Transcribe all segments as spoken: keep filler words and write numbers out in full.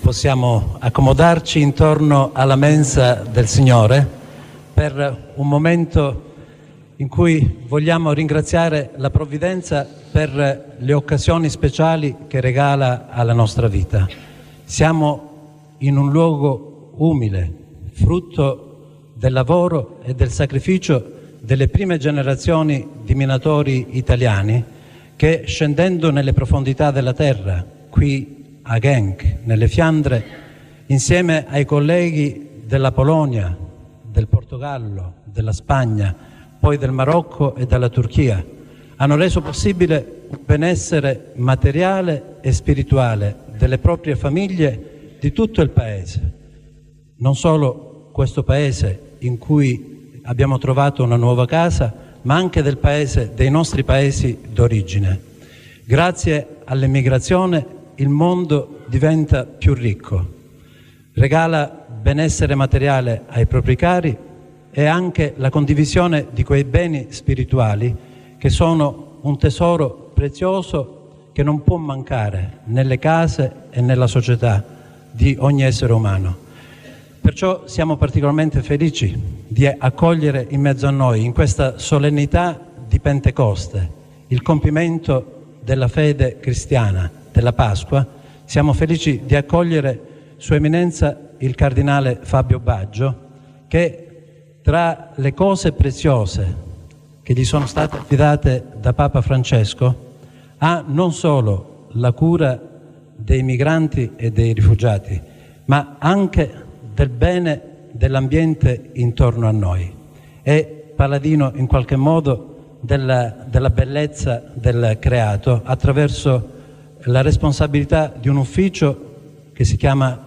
possiamo accomodarci intorno alla mensa del Signore per un momento in cui vogliamo ringraziare la provvidenza per le occasioni speciali che regala alla nostra vita. Siamo in un luogo umile, frutto del lavoro e del sacrificio delle prime generazioni di minatori italiani che, scendendo nelle profondità della terra, qui a Genk, nelle Fiandre, insieme ai colleghi della Polonia, del Portogallo, della Spagna, poi del Marocco e della Turchia, hanno reso possibile un benessere materiale e spirituale delle proprie famiglie di tutto il Paese. Non solo questo Paese in cui abbiamo trovato una nuova casa, ma anche del Paese, dei nostri paesi d'origine. Grazie all'emigrazione il mondo diventa più ricco, regala benessere materiale ai propri cari e anche la condivisione di quei beni spirituali che sono un tesoro prezioso che non può mancare nelle case e nella società di ogni essere umano. Perciò siamo particolarmente felici di accogliere in mezzo a noi, in questa solennità di Pentecoste, il compimento della fede cristiana, della Pasqua. Siamo felici di accogliere Sua Eminenza il Cardinale Fabio Baggio, che tra le cose preziose che gli sono state affidate da Papa Francesco ha non solo la cura dei migranti e dei rifugiati, ma anche del bene dell'ambiente intorno a noi. È paladino in qualche modo della, della bellezza del creato attraverso la responsabilità di un ufficio che si chiama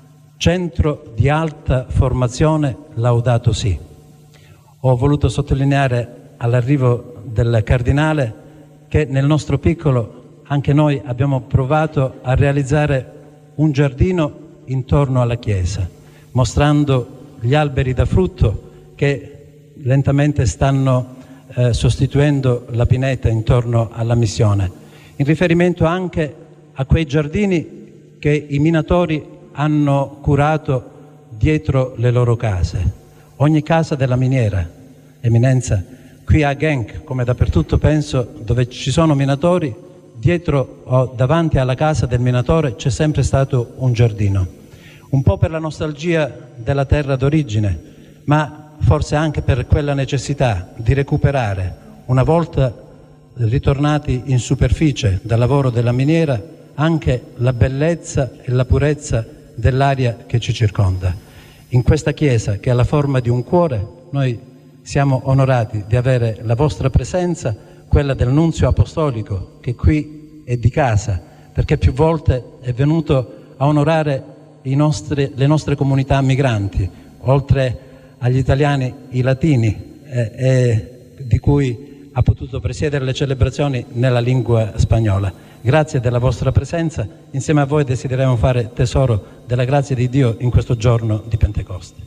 Centro di Alta Formazione Laudato Si. Ho voluto sottolineare all'arrivo del Cardinale che nel nostro piccolo anche noi abbiamo provato a realizzare un giardino intorno alla chiesa, mostrando gli alberi da frutto che lentamente stanno eh, sostituendo la pineta intorno alla missione, in riferimento anche a quei giardini che i minatori hanno curato dietro le loro case. Ogni casa della miniera, Eminenza, qui a Genk, come dappertutto penso, dove ci sono minatori, dietro o davanti alla casa del minatore c'è sempre stato un giardino. Un po' per la nostalgia della terra d'origine, ma forse anche per quella necessità di recuperare, una volta ritornati in superficie dal lavoro della miniera, anche la bellezza e la purezza dell'aria che ci circonda. In questa chiesa, che ha la forma di un cuore, noi siamo onorati di avere la vostra presenza, quella del Nunzio Apostolico, che qui è di casa, perché più volte è venuto a onorare i nostri, le nostre comunità migranti, oltre agli italiani, i latini, eh, eh, di cui ha potuto presiedere le celebrazioni nella lingua spagnola. Grazie della vostra presenza. Insieme a voi desideriamo fare tesoro della grazia di Dio in questo giorno di Pentecoste.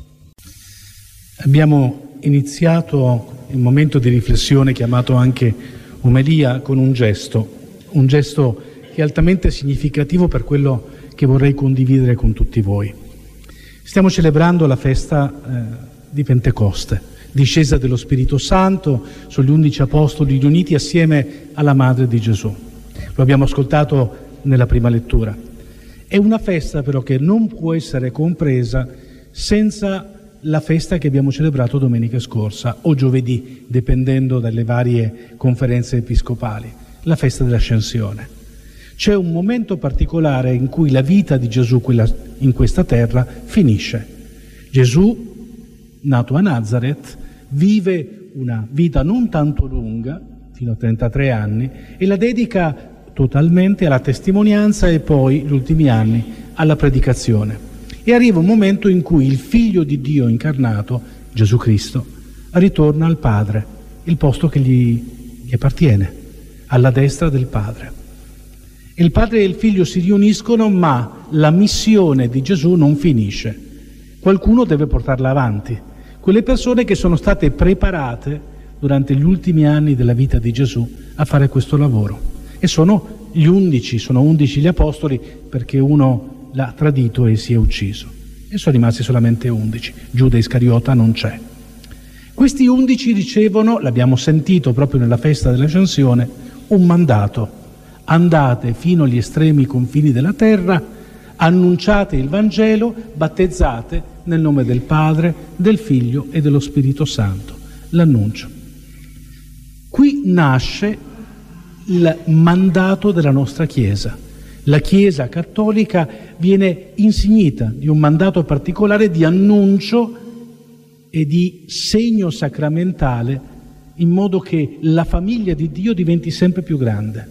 Abbiamo iniziato il momento di riflessione, chiamato anche omelia, con un gesto, un gesto che è altamente significativo per quello che vorrei condividere con tutti voi. Stiamo celebrando la festa eh, di Pentecoste, discesa dello Spirito Santo sugli undici apostoli riuniti assieme alla Madre di Gesù. Lo abbiamo ascoltato nella prima lettura. È una festa però che non può essere compresa senza la festa che abbiamo celebrato domenica scorsa o giovedì, dipendendo dalle varie conferenze episcopali, la festa dell'Ascensione. C'è un momento particolare in cui la vita di Gesù quella, in questa terra finisce. Gesù, nato a Nazareth, vive una vita non tanto lunga, fino a trentatré anni, e la dedica totalmente alla testimonianza e poi, gli ultimi anni, alla predicazione. E arriva un momento in cui il Figlio di Dio incarnato, Gesù Cristo, ritorna al Padre, il posto che gli, gli appartiene, alla destra del Padre. Il Padre e il Figlio si riuniscono, ma la missione di Gesù non finisce. Qualcuno deve portarla avanti. Quelle persone che sono state preparate durante gli ultimi anni della vita di Gesù a fare questo lavoro. E sono gli undici, sono undici gli apostoli, perché uno l'ha tradito e si è ucciso. E sono rimasti solamente undici. Giuda Iscariota non c'è. Questi undici ricevono, l'abbiamo sentito proprio nella festa dell'Ascensione, un mandato. Andate fino agli estremi confini della terra, annunciate il Vangelo, battezzate nel nome del Padre, del Figlio e dello Spirito Santo. L'annuncio. Qui nasce il mandato della nostra Chiesa. La Chiesa cattolica viene insignita di un mandato particolare di annuncio e di segno sacramentale, in modo che la famiglia di Dio diventi sempre più grande.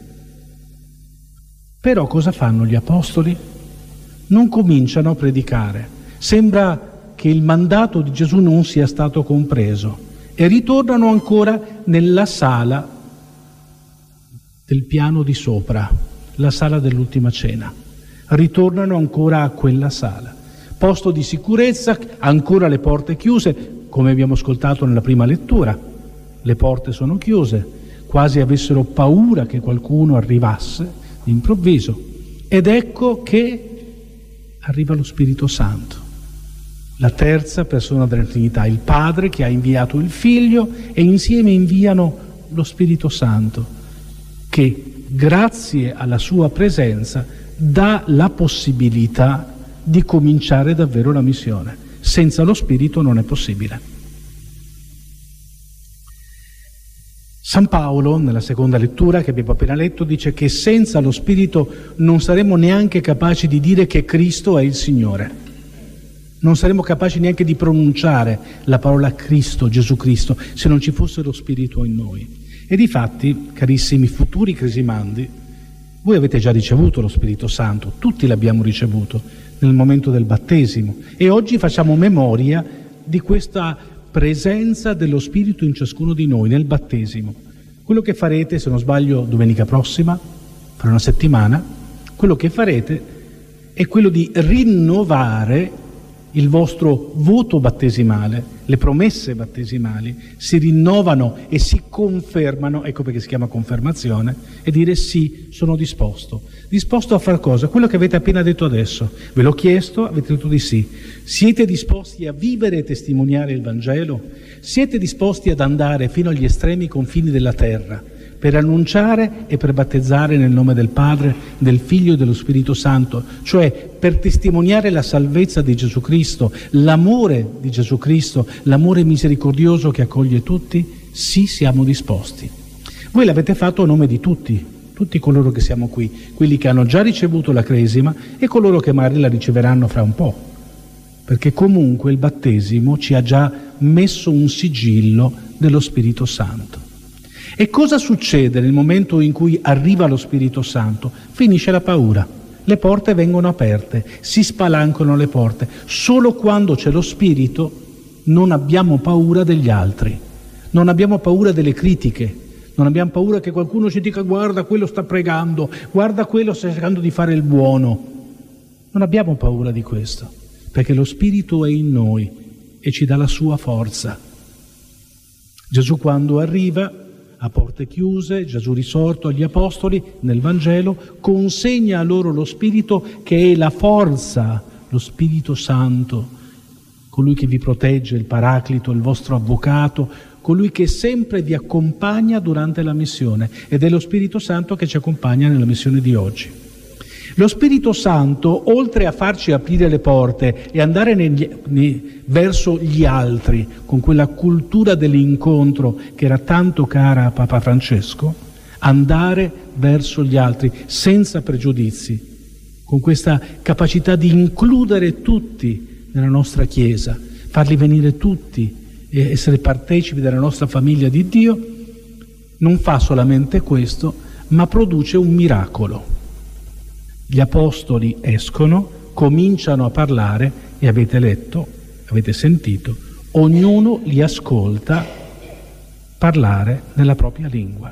Però cosa fanno gli apostoli? Non cominciano a predicare. Sembra che il mandato di Gesù non sia stato compreso e ritornano ancora nella sala del piano di sopra, la sala dell'ultima cena. Ritornano ancora a quella sala. Posto di sicurezza, ancora le porte chiuse, come abbiamo ascoltato nella prima lettura. Le porte sono chiuse, quasi avessero paura che qualcuno arrivasse d'improvviso. Ed ecco che arriva lo Spirito Santo, la terza persona della Trinità, il Padre che ha inviato il Figlio, e insieme inviano lo Spirito Santo, che grazie alla sua presenza dà la possibilità di cominciare davvero la missione. Senza lo Spirito non è possibile. San Paolo, nella seconda lettura che abbiamo appena letto, dice che senza lo Spirito non saremo neanche capaci di dire che Cristo è il Signore. Non saremo capaci neanche di pronunciare la parola Cristo, Gesù Cristo, se non ci fosse lo Spirito in noi. E difatti, carissimi futuri cresimandi, voi avete già ricevuto lo Spirito Santo, tutti l'abbiamo ricevuto nel momento del battesimo, e oggi facciamo memoria di questa presenza dello Spirito in ciascuno di noi nel battesimo. Quello che farete, se non sbaglio, domenica prossima, fra una settimana, quello che farete è quello di rinnovare il vostro voto battesimale. Le promesse battesimali si rinnovano e si confermano, ecco perché si chiama confermazione, e dire sì, sono disposto. Disposto a far cosa? Quello che avete appena detto adesso. Ve l'ho chiesto, avete detto di sì. Siete disposti a vivere e testimoniare il Vangelo? Siete disposti ad andare fino agli estremi confini della terra per annunciare e per battezzare nel nome del Padre, del Figlio e dello Spirito Santo, cioè per testimoniare la salvezza di Gesù Cristo, l'amore di Gesù Cristo, l'amore misericordioso che accoglie tutti? Sì, siamo disposti. Voi l'avete fatto a nome di tutti, tutti coloro che siamo qui, quelli che hanno già ricevuto la Cresima e coloro che magari la riceveranno fra un po', perché comunque il battesimo ci ha già messo un sigillo dello Spirito Santo. E cosa succede nel momento in cui arriva lo Spirito Santo? Finisce la paura, le porte vengono aperte, si spalancano le porte. Solo quando c'è lo Spirito non abbiamo paura degli altri, non abbiamo paura delle critiche, non abbiamo paura che qualcuno ci dica guarda quello sta pregando, guarda quello sta cercando di fare il buono. Non abbiamo paura di questo, perché lo Spirito è in noi e ci dà la sua forza. Gesù quando arriva a porte chiuse, Gesù risorto agli Apostoli nel Vangelo, consegna a loro lo Spirito che è la forza, lo Spirito Santo, colui che vi protegge, il Paraclito, il vostro avvocato, colui che sempre vi accompagna durante la missione, ed è lo Spirito Santo che ci accompagna nella missione di oggi. Lo Spirito Santo, oltre a farci aprire le porte e andare negli, nei, verso gli altri, con quella cultura dell'incontro che era tanto cara a Papa Francesco, andare verso gli altri senza pregiudizi, con questa capacità di includere tutti nella nostra Chiesa, farli venire tutti e essere partecipi della nostra famiglia di Dio, non fa solamente questo, ma produce un miracolo. Gli apostoli escono, cominciano a parlare e avete letto, avete sentito, ognuno li ascolta parlare nella propria lingua.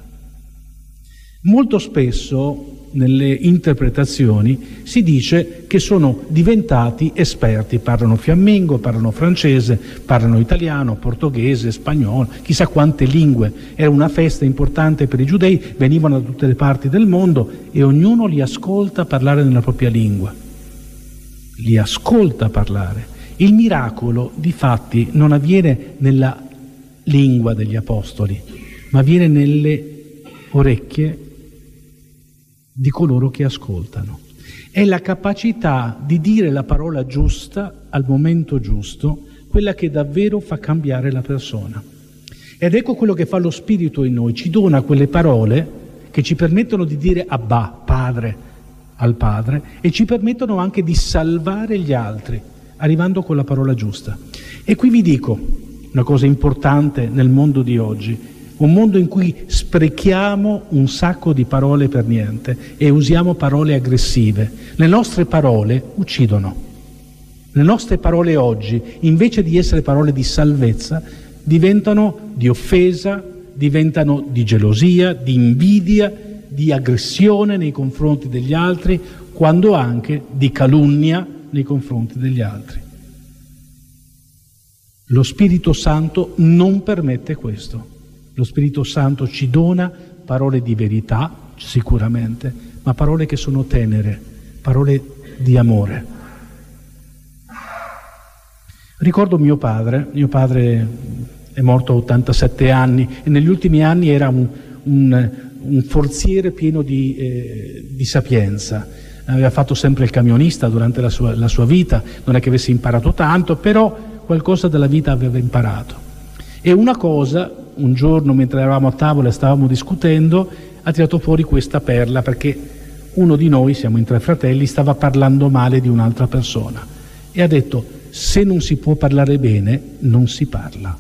Molto spesso nelle interpretazioni si dice che sono diventati esperti, parlano fiammingo, parlano francese, parlano italiano, portoghese, spagnolo, chissà quante lingue. Era una festa importante per i giudei, venivano da tutte le parti del mondo e ognuno li ascolta parlare nella propria lingua. li ascolta parlare. Il miracolo, difatti, non avviene nella lingua degli apostoli, ma avviene nelle orecchie di coloro che ascoltano. È la capacità di dire la parola giusta al momento giusto, quella che davvero fa cambiare la persona. Ed ecco quello che fa lo Spirito in noi, ci dona quelle parole che ci permettono di dire Abba, Padre, al Padre, e ci permettono anche di salvare gli altri, arrivando con la parola giusta. E qui vi dico una cosa importante nel mondo di oggi, un mondo in cui sprechiamo un sacco di parole per niente e usiamo parole aggressive. Le nostre parole uccidono. Le nostre parole oggi, invece di essere parole di salvezza, diventano di offesa, diventano di gelosia, di invidia, di aggressione nei confronti degli altri, quando anche di calunnia nei confronti degli altri. Lo Spirito Santo non permette questo. Lo Spirito Santo ci dona parole di verità, sicuramente, ma parole che sono tenere, parole di amore. Ricordo mio padre, mio padre è morto a ottantasette anni e negli ultimi anni era un, un, un forziere pieno di, eh, di sapienza. Aveva fatto sempre il camionista durante la sua, la sua vita, non è che avesse imparato tanto, però qualcosa della vita aveva imparato. E una cosa, un giorno mentre eravamo a tavola e stavamo discutendo, ha tirato fuori questa perla, perché uno di noi, siamo in tre fratelli, stava parlando male di un'altra persona e ha detto: se non si può parlare bene, non si parla.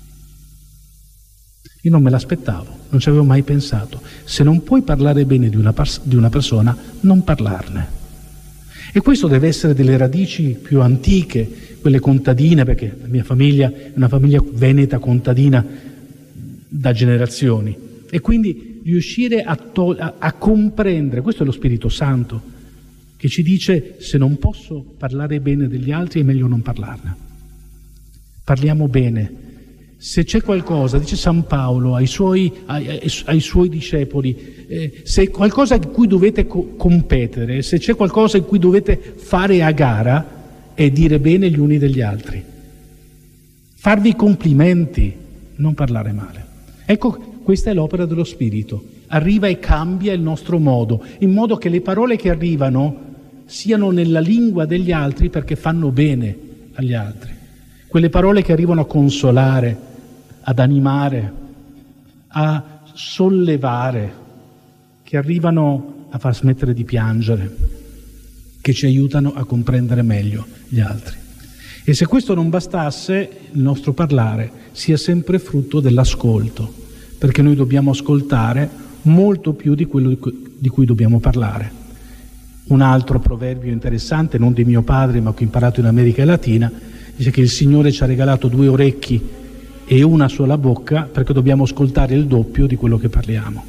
Io non me l'aspettavo, non ci avevo mai pensato. Se non puoi parlare bene di una, pers- di una persona, non parlarne. E questo deve essere delle radici più antiche, quelle contadine, perché la mia famiglia è una famiglia veneta contadina da generazioni. E quindi riuscire a, to- a-, a comprendere, questo è lo Spirito Santo, che ci dice: se non posso parlare bene degli altri è meglio non parlarne. Parliamo bene. Se c'è qualcosa, dice San Paolo ai suoi, ai, ai suoi discepoli, eh, se è qualcosa in cui dovete co- competere, se c'è qualcosa in cui dovete fare a gara, è dire bene gli uni degli altri. Farvi complimenti, non parlare male. Ecco, questa è l'opera dello Spirito. Arriva e cambia il nostro modo, in modo che le parole che arrivano siano nella lingua degli altri perché fanno bene agli altri. Quelle parole che arrivano a consolare, ad animare, a sollevare, che arrivano a far smettere di piangere, che ci aiutano a comprendere meglio gli altri. E se questo non bastasse, il nostro parlare sia sempre frutto dell'ascolto, perché noi dobbiamo ascoltare molto più di quello di cui dobbiamo parlare. Un altro proverbio interessante, non di mio padre, ma che ho imparato in America Latina, dice che il Signore ci ha regalato due orecchi e una sola bocca perché dobbiamo ascoltare il doppio di quello che parliamo.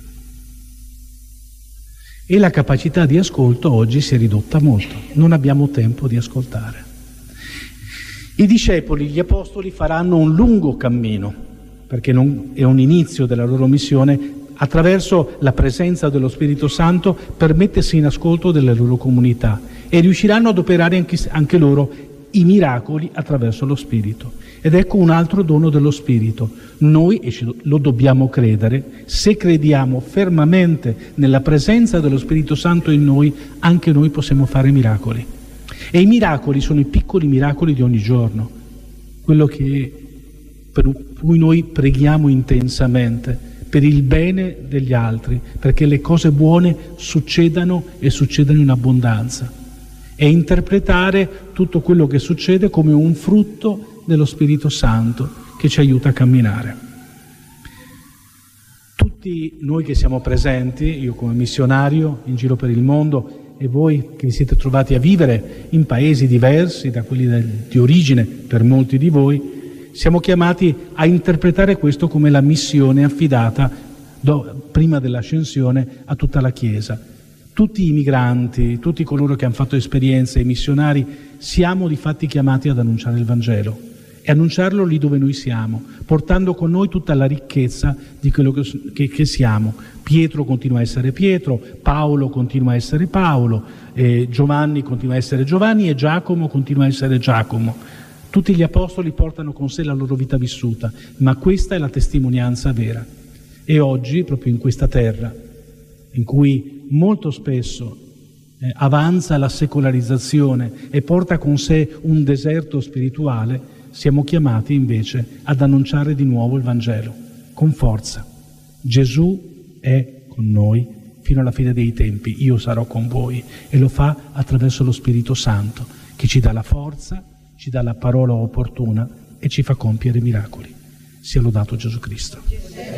E la capacità di ascolto oggi si è ridotta molto, non abbiamo tempo di ascoltare. I discepoli, gli apostoli, faranno un lungo cammino, perché non è un inizio della loro missione, attraverso la presenza dello Spirito Santo per mettersi in ascolto delle loro comunità e riusciranno ad operare anche, anche loro i miracoli attraverso lo Spirito. Ed ecco un altro dono dello Spirito. Noi, e lo dobbiamo credere, se crediamo fermamente nella presenza dello Spirito Santo in noi, anche noi possiamo fare miracoli. E i miracoli sono i piccoli miracoli di ogni giorno, quello che, per cui noi preghiamo intensamente, per il bene degli altri, perché le cose buone succedano e succedano in abbondanza. E interpretare tutto quello che succede come un frutto dello Spirito Santo che ci aiuta a camminare. Tutti noi che siamo presenti, io come missionario in giro per il mondo e voi che vi siete trovati a vivere in paesi diversi da quelli di origine per molti di voi, siamo chiamati a interpretare questo come la missione affidata do, prima dell'ascensione a tutta la Chiesa. Tutti i migranti, tutti coloro che hanno fatto esperienze, i missionari, siamo di fatti chiamati ad annunciare il Vangelo e annunciarlo lì dove noi siamo, portando con noi tutta la ricchezza di quello che, che, che siamo. Pietro continua a essere Pietro, Paolo continua a essere Paolo, eh, Giovanni continua a essere Giovanni e Giacomo continua a essere Giacomo. Tutti gli apostoli portano con sé la loro vita vissuta, ma questa è la testimonianza vera. E oggi, proprio in questa terra, in cui molto spesso eh, avanza la secolarizzazione e porta con sé un deserto spirituale, siamo chiamati invece ad annunciare di nuovo il Vangelo, con forza. Gesù è con noi fino alla fine dei tempi, io sarò con voi, e lo fa attraverso lo Spirito Santo, che ci dà la forza, ci dà la parola opportuna e ci fa compiere miracoli. Sia lodato Gesù Cristo.